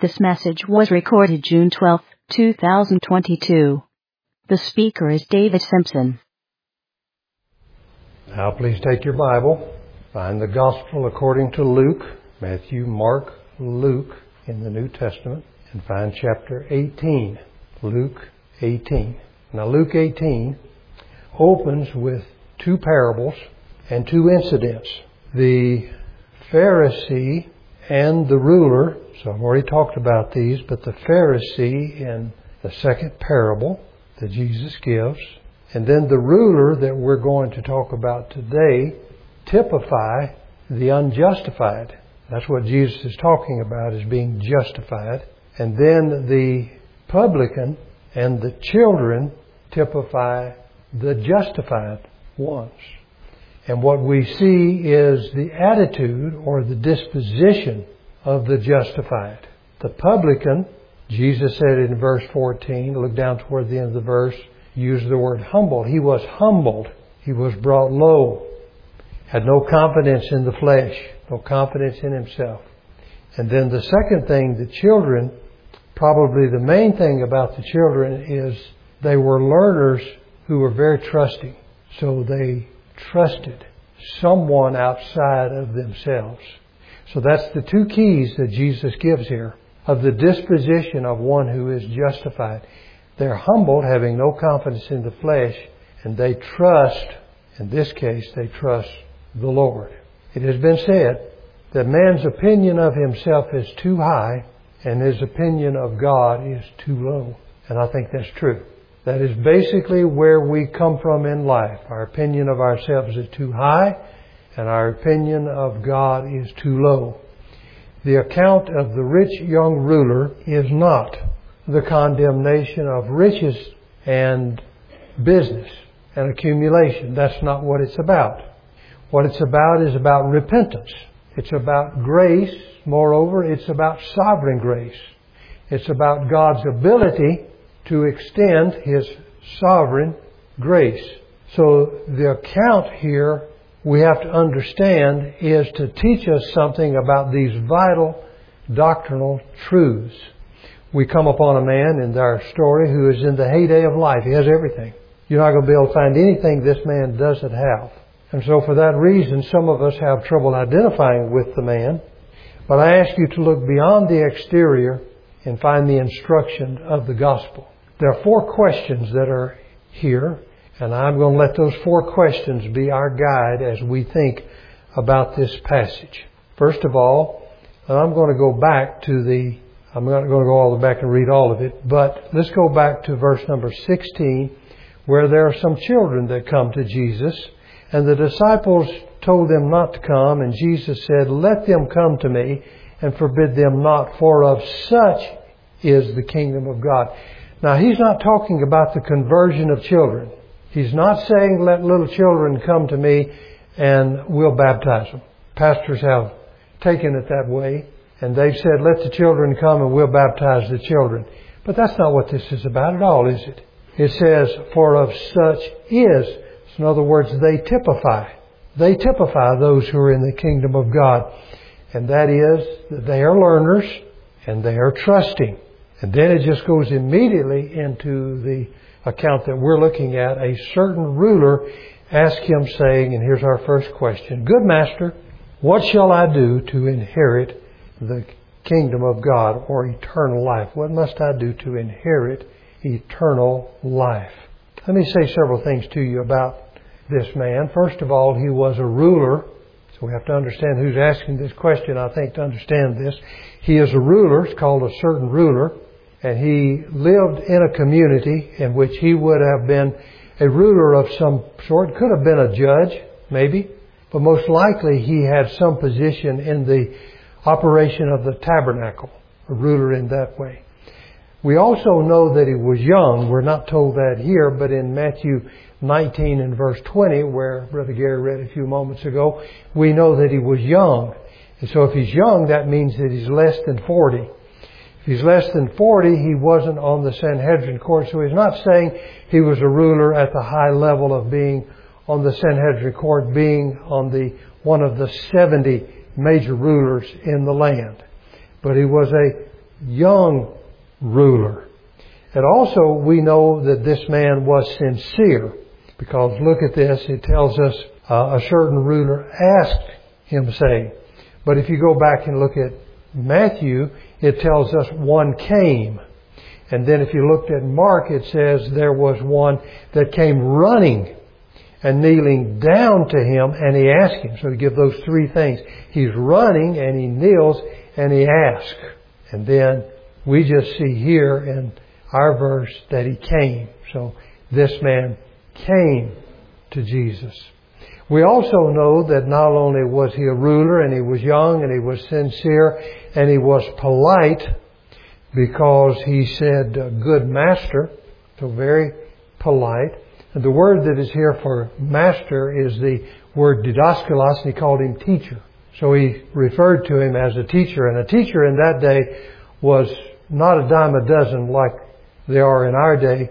This message was recorded June 12, 2022. The speaker is David Simpson. Now please take your Bible, find the Gospel according to Luke, Matthew, Mark, Luke in the New Testament, and find chapter 18, Luke 18. Now Luke 18 opens with two parables and two incidents. The Pharisee and the ruler, so I've already talked about these, but the Pharisee in the second parable that Jesus gives, and then the ruler that we're going to talk about today, typify the unjustified. That's what Jesus is talking about, is being justified. And then the publican and the children typify the justified ones. And what we see is the attitude or the disposition of the justified. The publican, Jesus said in verse 14, look down toward the end of the verse, used the word humble. He was humbled. He was brought low. Had no confidence in the flesh. No confidence in himself. And then the second thing, the children, probably the main thing about the children is they were learners who were very trusting. So they trusted someone outside of themselves. So that's the two keys that Jesus gives here of the disposition of one who is justified. They're humbled, having no confidence in the flesh, and they trust, in this case, they trust the Lord. It has been said that man's opinion of himself is too high and his opinion of God is too low. And I think that's true. That is basically where we come from in life. Our opinion of ourselves is too high and our opinion of God is too low. The account of the rich young ruler is not the condemnation of riches and business and accumulation. That's not what it's about. What it's about is about repentance. It's about grace. Moreover, it's about sovereign grace. It's about God's ability to extend His sovereign grace. So the account here we have to understand is to teach us something about these vital doctrinal truths. We come upon a man in our story who is in the heyday of life. He has everything. You're not going to be able to find anything this man doesn't have. And so for that reason, some of us have trouble identifying with the man. But I ask you to look beyond the exterior and find the instruction of the gospel. There are 4 questions that are here, and I'm going to let those 4 questions be our guide as we think about this passage. First of all, I'm going to go back to I'm not going to go all the way back and read all of it, but let's go back to verse number 16, where there are some children that come to Jesus, and the disciples told them not to come, and Jesus said, "Let them come to me, and forbid them not, for of such is the kingdom of God." Now, He's not talking about the conversion of children. He's not saying, "Let little children come to me, and we'll baptize them." Pastors have taken it that way, and they've said, "Let the children come, and we'll baptize the children." But that's not what this is about at all, is it? It says, "For of such is." In other words, they typify. They typify those who are in the kingdom of God. And that is that they are learners and they are trusting. And then it just goes immediately into the account that we're looking at. A certain ruler asked Him, saying, and here's our first question, "Good Master, what shall I do to inherit the kingdom of God," or eternal life? What must I do to inherit eternal life? Let me say several things to you about this man. First of all, he was a ruler. So we have to understand who's asking this question, I think, to understand this. He is a ruler. It's called a certain ruler. And he lived in a community in which he would have been a ruler of some sort. Could have been a judge, maybe. But most likely he had some position in the operation of the tabernacle. A ruler in that way. We also know that he was young. We're not told that here, but in Matthew 19 and verse 20, where Brother Gary read a few moments ago, we know that he was young. And so if he's young, that means that he's less than 40. If he's less than 40, he wasn't on the Sanhedrin court. So he's not saying he was a ruler at the high level of being on the Sanhedrin court, being on one of the 70 major rulers in the land. But he was a young ruler. And also we know that this man was sincere, because look at this, it tells us a certain ruler asked him, saying. But if you go back and look at Matthew, it tells us one came. And then if you looked at Mark, it says there was one that came running and kneeling down to him, and he asked him. So we give those three things. He's running, and he kneels, and he asks. And then we just see here in our verse that he came. So this man came to Jesus. We also know that not only was he a ruler, and he was young, and he was sincere, and he was polite, because he said, good master, so very polite. And the word that is here for master is the word didaskalos, and he called him teacher. So he referred to him as a teacher. And a teacher in that day was not a dime a dozen like they are in our day,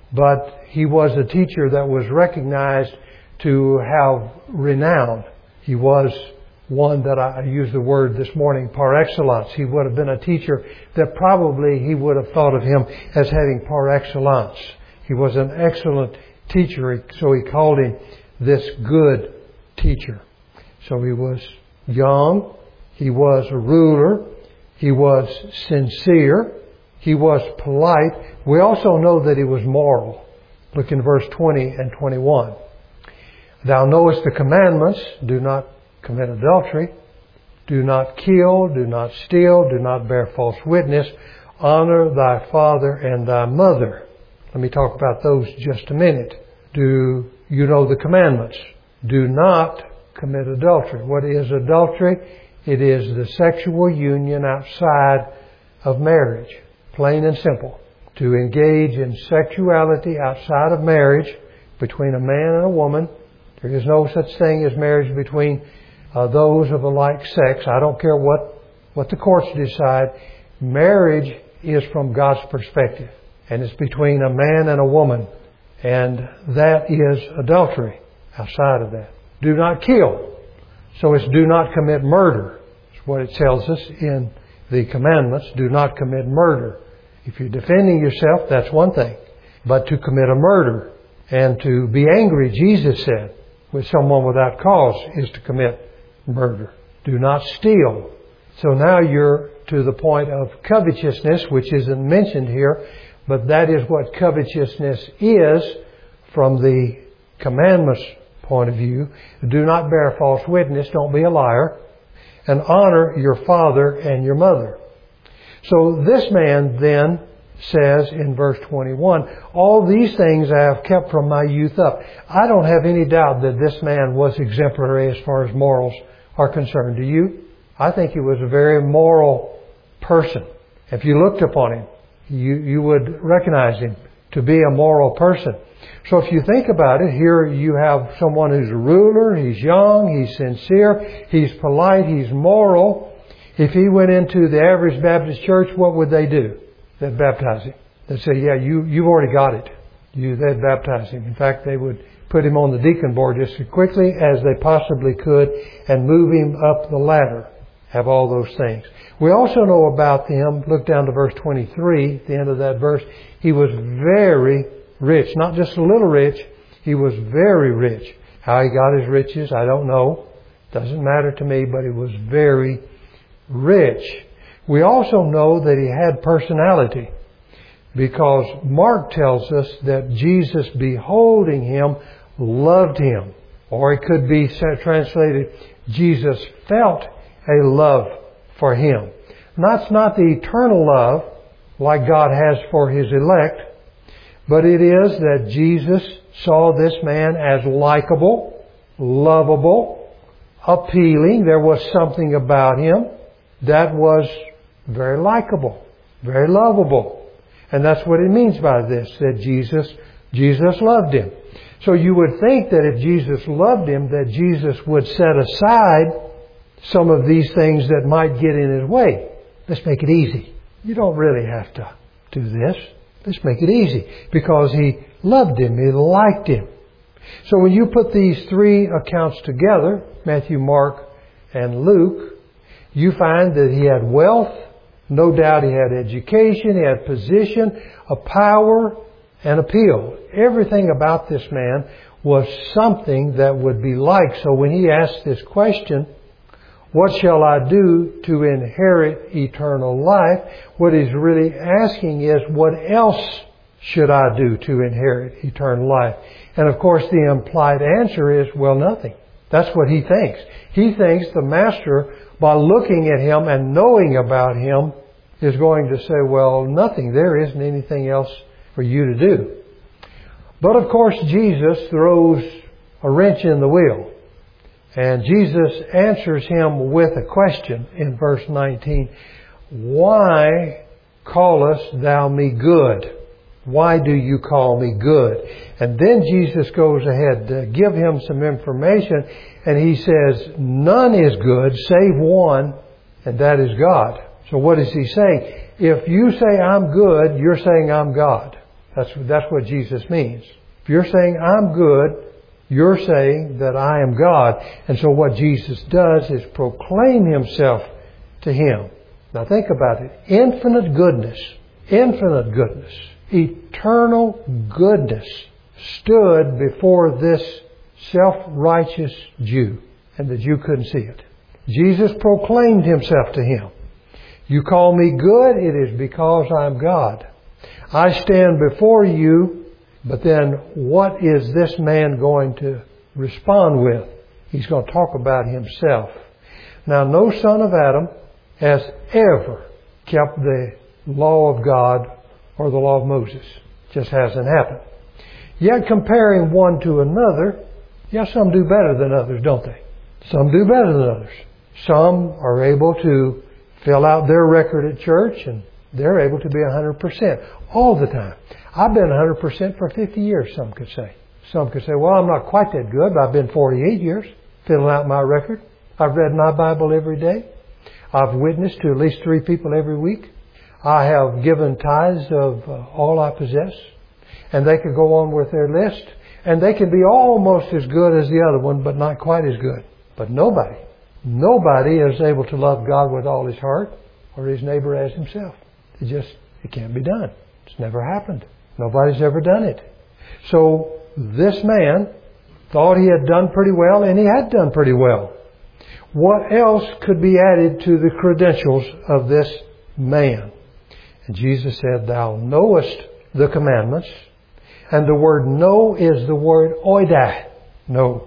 but he was a teacher that was recognized to have renown. He was one that I used the word this morning, par excellence. He would have been a teacher that probably he would have thought of him as having par excellence. He was an excellent teacher, so he called him this good teacher. So he was young, he was a ruler, he was sincere, he was polite. We also know that he was moral. Look in verse 20 and 21. Thou knowest the commandments, do not commit adultery, do not kill, do not steal, do not bear false witness, honor thy father and thy mother. Let me talk about those just a minute. Do you know the commandments? Do not commit adultery. What is adultery? It is the sexual union outside of marriage. Plain and simple. To engage in sexuality outside of marriage between a man and a woman. There is no such thing as marriage between those of a like sex. I don't care what the courts decide. Marriage is from God's perspective. And it's between a man and a woman. And that is adultery outside of that. Do not kill. So it's do not commit murder. That's what it tells us in the commandments. Do not commit murder. If you're defending yourself, that's one thing. But to commit a murder and to be angry, Jesus said, with someone without cause is to commit murder. Do not steal. So now you're to the point of covetousness, which isn't mentioned here, but that is what covetousness is from the commandments point of view. Do not bear false witness, don't be a liar, and honor your father and your mother. So this man then says in verse 21, all these things I have kept from my youth up. I don't have any doubt that this man was exemplary as far as morals are concerned. Do you? I think he was a very moral person. If you looked upon him, you would recognize him to be a moral person. So if you think about it, here you have someone who's a ruler, he's young, he's sincere, he's polite, he's moral. If he went into the average Baptist church, what would they do? They'd baptize him. They'd say, yeah, you've already got it. They'd baptize him. In fact, they would put him on the deacon board just as quickly as they possibly could and move him up the ladder. Have all those things. We also know about him, look down to verse 23, at the end of that verse, he was very rich. Not just a little rich, he was very rich. How he got his riches, I don't know. Doesn't matter to me, but he was very rich. We also know that he had personality, because Mark tells us that Jesus, beholding him, loved him. Or it could be translated, Jesus felt a love for him. And that's not the eternal love like God has for His elect, but it is that Jesus saw this man as likable, lovable, appealing. There was something about him that was very likable, very lovable. And that's what it means by this, that Jesus loved him. So you would think that if Jesus loved him, that Jesus would set aside some of these things that might get in his way. Let's make it easy. You don't really have to do this. Let's make it easy. Because he loved him. He liked him. So when you put these three accounts together, Matthew, Mark, and Luke, you find that he had wealth, No doubt he had education, he had position, a power, and appeal. Everything about this man was something that would be liked. So when he asked this question, what shall I do to inherit eternal life? What he's really asking is, what else should I do to inherit eternal life? And of course the implied answer is, well, nothing. That's what he thinks. He thinks the master, by looking at him and knowing about him, is going to say, well, nothing. There isn't anything else for you to do. But of course Jesus throws a wrench in the wheel. And Jesus answers him with a question in verse 19. Why callest thou me good? Why do you call me good? And then Jesus goes ahead to give him some information, and he says, none is good save one, and that is God. So what is he saying? If you say I'm good, you're saying I'm God. That's what Jesus means. If you're saying I'm good, you're saying that I am God. And so what Jesus does is proclaim himself to him. Now think about it. Infinite goodness, eternal goodness stood before this self-righteous Jew. And the Jew couldn't see it. Jesus proclaimed himself to him. You call me good, it is because I'm God. I stand before you, but then what is this man going to respond with? He's going to talk about himself. Now, no son of Adam has ever kept the law of God or the law of Moses. Just hasn't happened. Yet comparing one to another, some do better than others, don't they? Some do better than others. Some are able to fill out their record at church, and they're able to be 100% all the time. I've been 100% for 50 years, some could say. Some could say, well, I'm not quite that good, but I've been 48 years filling out my record. I've read my Bible every day. I've witnessed to at least 3 people every week. I have given tithes of all I possess. And they could go on with their list. And they can be almost as good as the other one, but not quite as good. But nobody is able to love God with all his heart or his neighbor as himself. It can't be done. It's never happened. Nobody's ever done it. So this man thought he had done pretty well, and he had done pretty well. What else could be added to the credentials of this man? And Jesus said, thou knowest the commandments. And the word know is the word oida, know.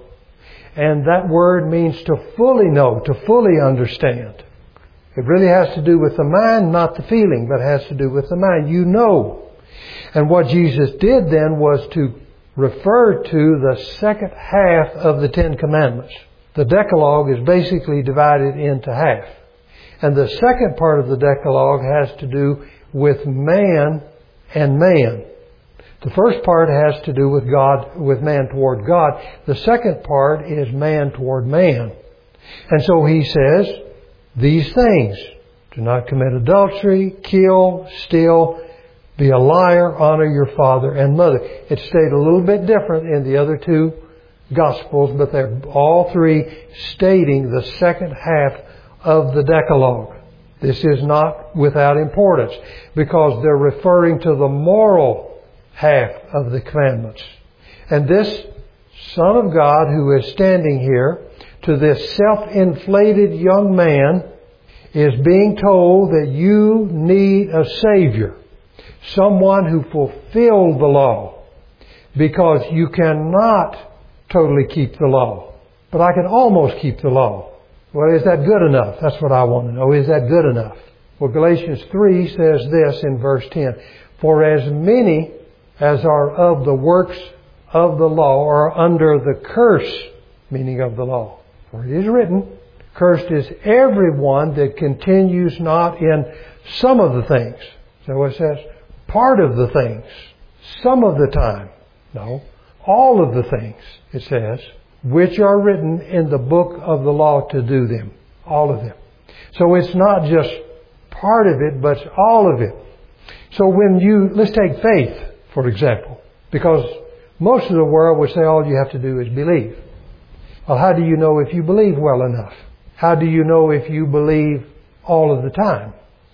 And that word means to fully know, to fully understand. It really has to do with the mind, not the feeling, but it has to do with the mind. You know. And what Jesus did then was to refer to the second half of the 10 Commandments. The Decalogue is basically divided into half. And the second part of the Decalogue has to do with man and man. The first part has to do with God, with man toward God. The second part is man toward man. And so he says, these things: do not commit adultery, kill, steal, be a liar, honor your father and mother. It's stated a little bit different in the other 2 Gospels, but they're all 3 stating the second half of the Decalogue. This is not without importance, because they're referring to the moral half of the commandments. And this Son of God who is standing here, to this self-inflated young man, is being told that you need a Savior. Someone who fulfilled the law. Because you cannot totally keep the law. But I can almost keep the law. Well, is that good enough? That's what I want to know. Is that good enough? Well, Galatians 3 says this in verse 10. For as many as are of the works of the law are under the curse, meaning of the law. For it is written, cursed is everyone that continues not in some of the things. So it says, part of the things, some of the time. No, all of the things, it says, which are written in the book of the law to do them. All of them. So it's not just part of it, but all of it. So let's take faith, for example, because most of the world would say all you have to do is believe. Well, how do you know if you believe well enough? How do you know if you believe all of the time?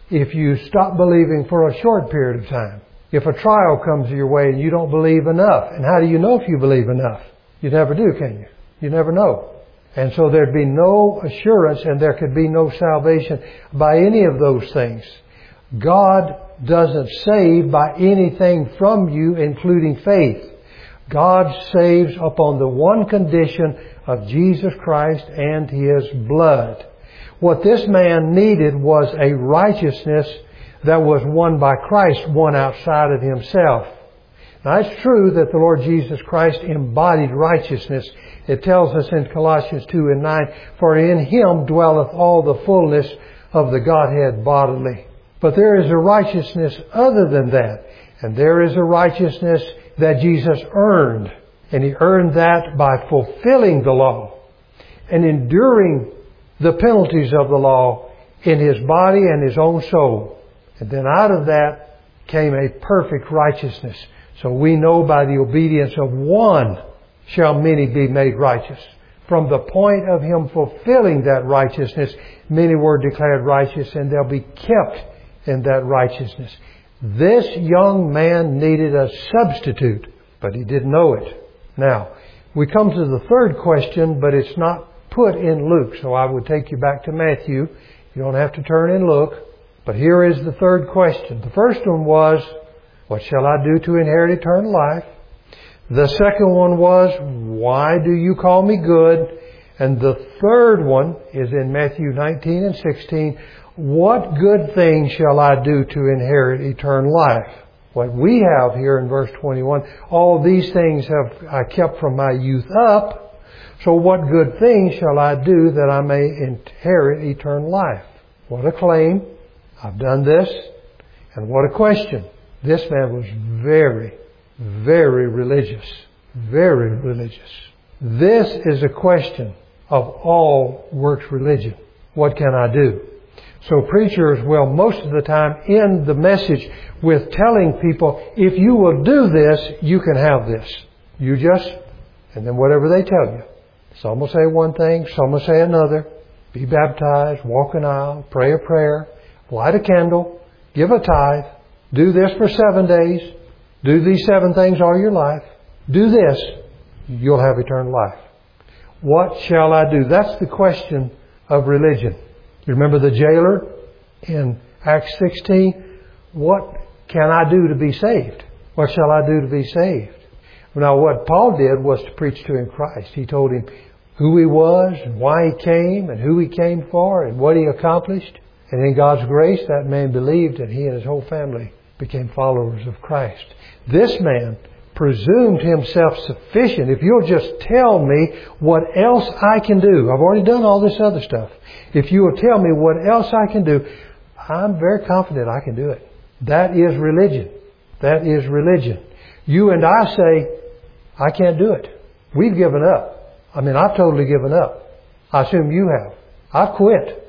if you stop believing for a short period of time. If a trial comes your way and you don't believe enough. And how do you know if you believe enough? You never do, can you? You never know. And so there'd be no assurance and there could be no salvation by any of those things. God doesn't save by anything from you, including faith. God saves upon the one condition of Jesus Christ and His blood. What this man needed was a righteousness that was won by Christ, won outside of himself. Now it's true that the Lord Jesus Christ embodied righteousness. It tells us in Colossians 2:9, for in Him dwelleth all the fullness of the Godhead bodily. But there is a righteousness other than that. And there is a righteousness that Jesus earned. And He earned that by fulfilling the law and enduring the penalties of the law in His body and His own soul. And then out of that came a perfect righteousness. So we know by the obedience of one shall many be made righteous. From the point of Him fulfilling that righteousness, many were declared righteous and they'll be kept in that righteousness. This young man needed a substitute, but he didn't know it. Now, we come to the third question, but it's not put in Luke. So I would take you back to Matthew. You don't have to turn and look. But here is the third question. The first one was, what shall I do to inherit eternal life? The second one was, why do you call me good? And the third one is in Matthew 19 and 16. What good thing shall I do to inherit eternal life? What we have here in verse 21, all these things have I kept from my youth up. So what good thing shall I do that I may inherit eternal life? What a claim. I've done this. And what a question. This man was very, very religious. Very religious. This is a question of all works religion. What can I do? So preachers will most of the time end the message with telling people, if you will do this, you can have this. You just, and then whatever they tell you. Some will say one thing, some will say another. Be baptized, walk an aisle, pray a prayer, light a candle, give a tithe, do this for 7 days, do these 7 things all your life, do this, you'll have eternal life. What shall I do? That's the question of religion. You remember the jailer in Acts 16? What can I do to be saved? What shall I do to be saved? Now what Paul did was to preach to him Christ. He told him who he was and why he came and who he came for and what he accomplished. And in God's grace, that man believed and he and his whole family became followers of Christ. This man presumed himself sufficient. If you'll just tell me what else I can do. I've already done all this other stuff. If you will tell me what else I can do, I'm very confident I can do it. That is religion. That is religion. You and I say, I can't do it. We've given up. I've totally given up. I assume you have. I've quit.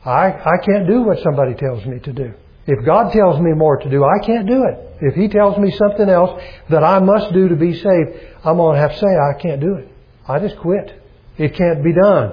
I can't do what somebody tells me to do. If God tells me more to do, I can't do it. If He tells me something else that I must do to be saved, I'm going to have to say, I can't do it. I just quit. It can't be done.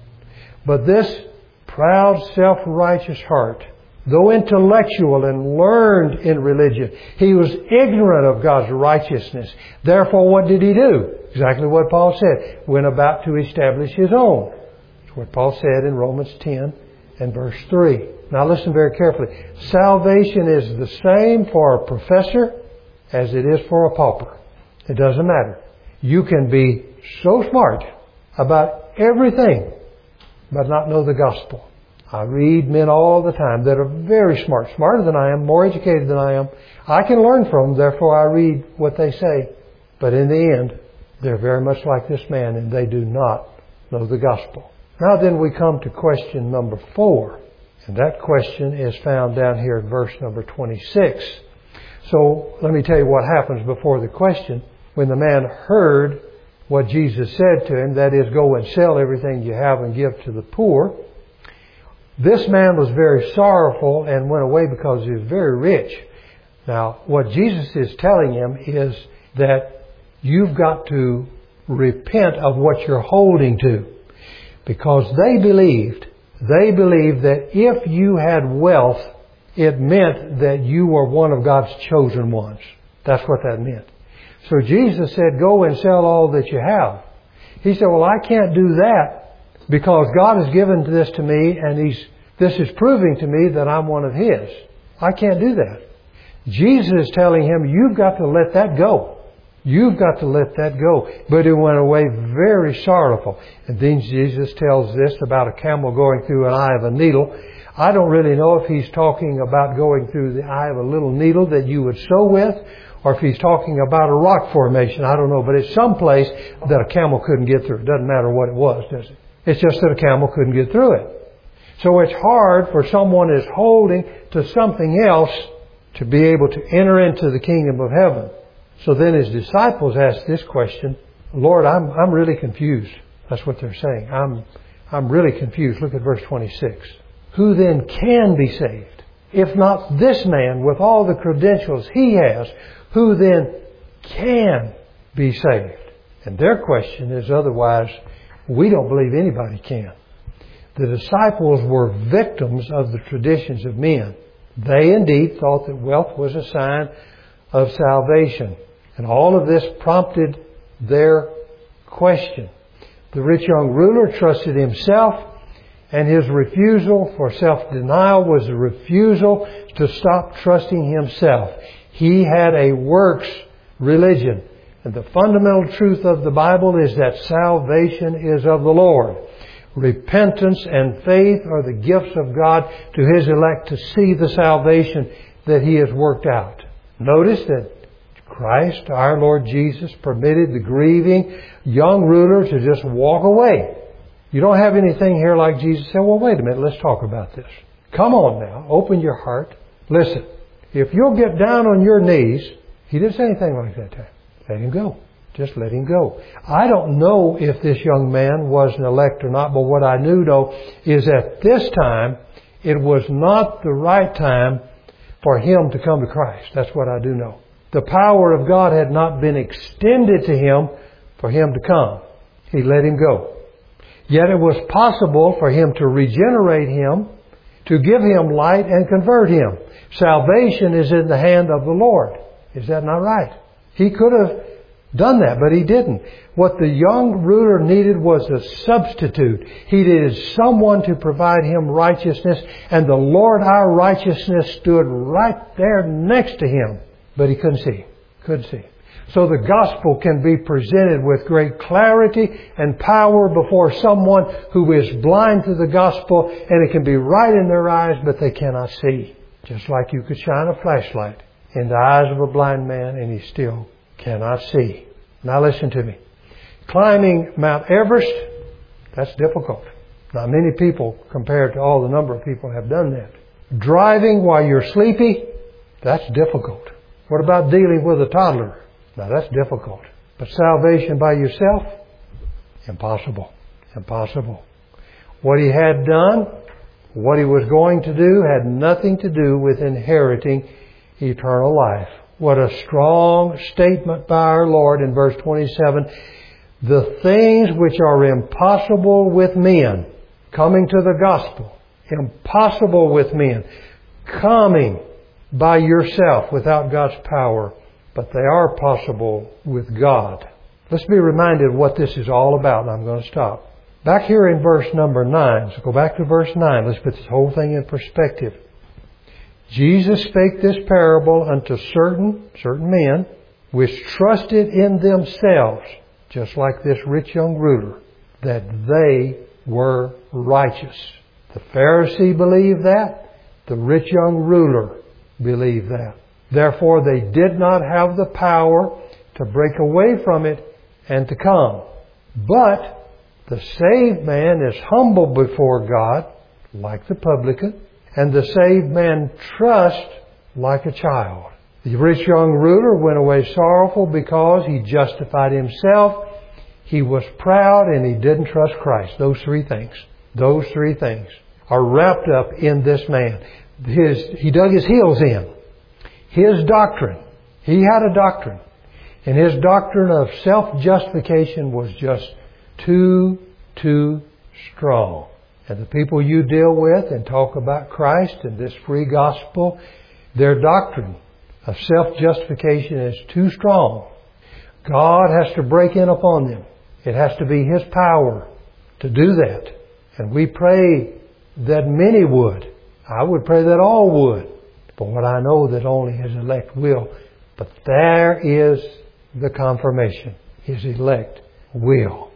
But this proud, self-righteous heart, though intellectual and learned in religion, he was ignorant of God's righteousness. Therefore, what did he do? Exactly what Paul said. Went about to establish his own. That's what Paul said in Romans 10 and verse 3. Now listen very carefully. Salvation is the same for a professor as it is for a pauper. It doesn't matter. You can be so smart about everything, but not know the gospel. I read men all the time that are very smart, smarter than I am, more educated than I am. I can learn from them, therefore I read what they say. But in the end, they're very much like this man, and they do not know the gospel. Now then we come to question number 4. And that question is found down here in verse number 26. So let me tell you what happens before the question. When the man heard what Jesus said to him, that is, go and sell everything you have and give to the poor, this man was very sorrowful and went away because he was very rich. Now, what Jesus is telling him is that you've got to repent of what you're holding to. Because they believed that if you had wealth It meant that you were one of God's chosen ones. That's what that meant. So Jesus said, go and sell all that you have. He said, well, I can't do that because God has given this to me and this is proving to me that I'm one of His. I can't do that. Jesus is telling him, you've got to let that go. You've got to let that go. But he went away very sorrowful. And then Jesus tells this about a camel going through an eye of a needle. I don't really know if he's talking about going through the eye of a little needle that you would sew with, or if he's talking about a rock formation. I don't know. But it's some place that a camel couldn't get through. It doesn't matter what it was, does it? It's just that a camel couldn't get through it. So it's hard for someone who's holding to something else to be able to enter into the kingdom of heaven. So then his disciples asked this question, Lord, I'm really confused. That's what they're saying. I'm really confused. Look at verse 26. Who then can be saved? If not this man with all the credentials he has, who then can be saved? And their question is, otherwise, we don't believe anybody can. The disciples were victims of the traditions of men. They indeed thought that wealth was a sign of salvation. And all of this prompted their question. The rich young ruler trusted himself, and his refusal for self-denial was a refusal to stop trusting himself. He had a works religion. And the fundamental truth of the Bible is that salvation is of the Lord. Repentance and faith are the gifts of God to His elect to see the salvation that He has worked out. Notice that Christ, our Lord Jesus, permitted the grieving young ruler to just walk away. You don't have anything here like Jesus said, well, wait a minute, let's talk about this. Come on now, open your heart. Listen, if you'll get down on your knees, He didn't say anything like that time. Let him go. Just let him go. I don't know if this young man was an elect or not, but what I knew, though, is at this time, it was not the right time for him to come to Christ. That's what I do know. The power of God had not been extended to him for him to come. He let him go. Yet it was possible for him to regenerate him, to give him light and convert him. Salvation is in the hand of the Lord. Is that not right? He could have done that, but he didn't. What the young ruler needed was a substitute. He needed someone to provide him righteousness, and the Lord our righteousness stood right there next to him. But he couldn't see. Couldn't see. So the gospel can be presented with great clarity and power before someone who is blind to the gospel, and it can be right in their eyes, but they cannot see. Just like you could shine a flashlight in the eyes of a blind man, and he still cannot see. Now listen to me. Climbing Mount Everest, that's difficult. Not many people, compared to all the number of people, have done that. Driving while you're sleepy, that's difficult. What about dealing with a toddler? Now that's difficult. But salvation by yourself? Impossible. Impossible. What he had done, what he was going to do, had nothing to do with inheriting eternal life. What a strong statement by our Lord in verse 27. The things which are impossible with men, coming to the gospel, impossible with men, coming by yourself without God's power, but they are possible with God. Let's be reminded what this is all about, and I'm going to stop. Back here in verse number 9, so go back to verse 9. Let's put this whole thing in perspective. Jesus spake this parable unto certain men which trusted in themselves, just like this rich young ruler, that they were righteous. The Pharisee believed that. The rich young ruler believed that. Therefore, they did not have the power to break away from it and to come. But the saved man is humble before God, like the publican, and the saved man trusts like a child. The rich young ruler went away sorrowful because he justified himself, he was proud, and he didn't trust Christ. Those three things are wrapped up in this man. He dug his heels in. His doctrine. He had a doctrine. And his doctrine of self-justification was just too strong. And the people you deal with and talk about Christ and this free gospel, their doctrine of self-justification is too strong. God has to break in upon them. It has to be His power to do that. And we pray that many would. I would pray that all would. But what I know that only His elect will. But there is the confirmation. His elect will.